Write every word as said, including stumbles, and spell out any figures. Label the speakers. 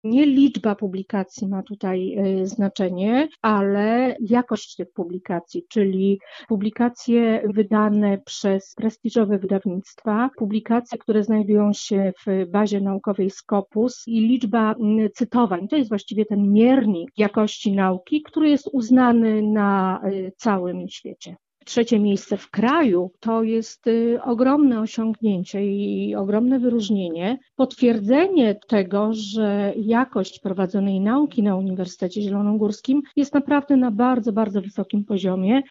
Speaker 1: Nie liczba publikacji ma tutaj znaczenie, ale jakość tych publikacji, czyli publikacje wydane przez prestiżowe wydawnictwa, publikacje, które znajdują się w bazie naukowej Scopus i liczba cytowań. To jest właściwie ten miernik jakości nauki, który jest uznany na całym świecie. Trzecie miejsce w kraju to jest ogromne osiągnięcie i ogromne wyróżnienie, potwierdzenie tego, że jakość prowadzonej nauki na Uniwersytecie Zielonogórskim jest naprawdę na bardzo, bardzo wysokim poziomie.